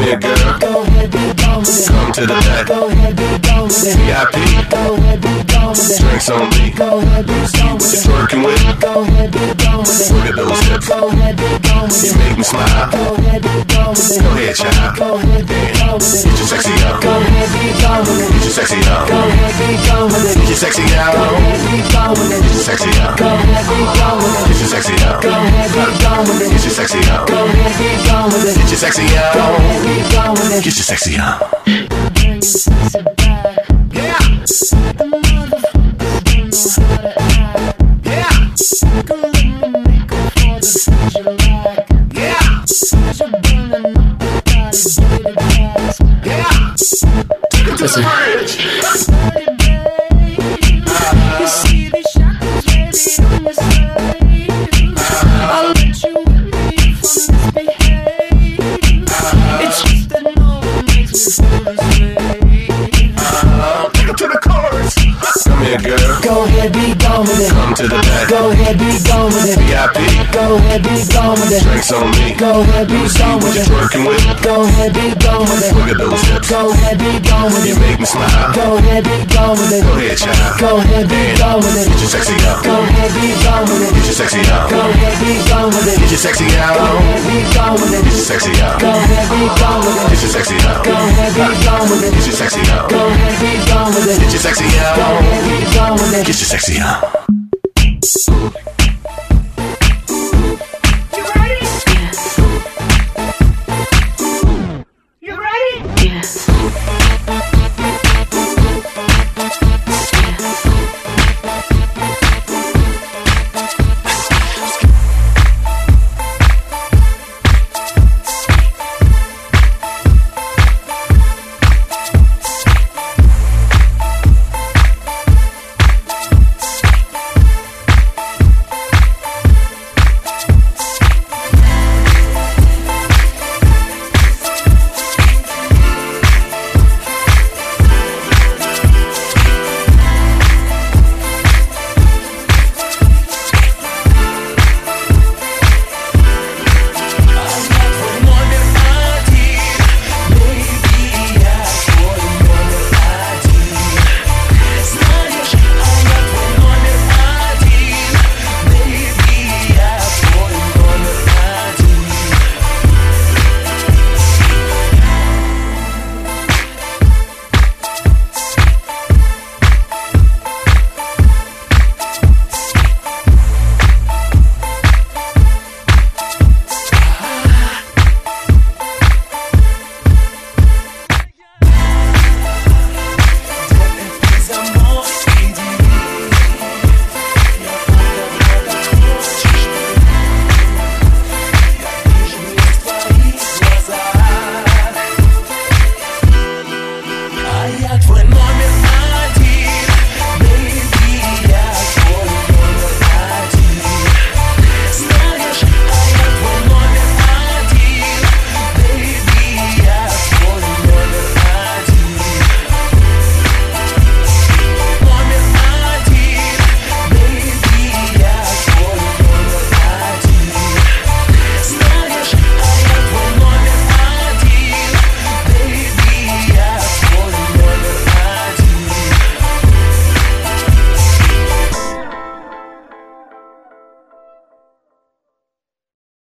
here, girl. Go ahead, be gone with it. Come to the back. Go ahead, be gone with it. VIP. Go ahead, be gone with it. Drinks on me. Go ahead, be gone with What you it. twerking with? Go ahead, be gone with it. Look at those hips. Go ahead, be gone with You it. make me smile. Go ahead, be gone with it. Go ahead, child. Go ahead, be gone with it. Get your sexy on. Go ahead, be gone with it. Get your sexy on. Go ahead, be gone with it. Get your sexy on. Go ahead, be gone with it. Get your sexy on. Go ahead, be gone with it. Get your sexy on. Go ahead, be gone with it. Get your sexy on. Go ahead, be gone with it. Get your sexy Go on. ahead, be gone with it. Get your sexy on. Bring your sexy back. Yeah. The motherfuckers don't know how to act. Yeah. Come let me make up for the things you lack. Yeah. You're burning up the body, get it fast. Yeah. Take it to the bridge. Dirty babe, you see these shackles ready on your slave. I'll let you with me if I misbehave. It's just that no one makes me feel this way. Take it to the chorus. Come here, girl. Go ahead, be gone with it. Come to the back. Go ahead, be gone with it. VIP. Go ahead, be gone with it. Drinks on me. Go ahead, be gone What with you it. twerking with? Go ahead, be gone with it. Look at those hips. Go ahead, be gone with You it. make me smile. Go ahead, be gone with it. Go ahead, child. Go ahead, be gone with it. Get your sexy on. Go ahead, be gone with it. Get your sexy on. Go ahead, be gone with it. Get your sexy Go on. ahead, be gone with it. Get your sexy on. Go ahead, be gone with it. Get your sexy on. Go ahead, be gone with it. Get your sexy on. Go ahead, be gone with it. Get your sexy Go on. ahead, be gone with it. Get your sexy on.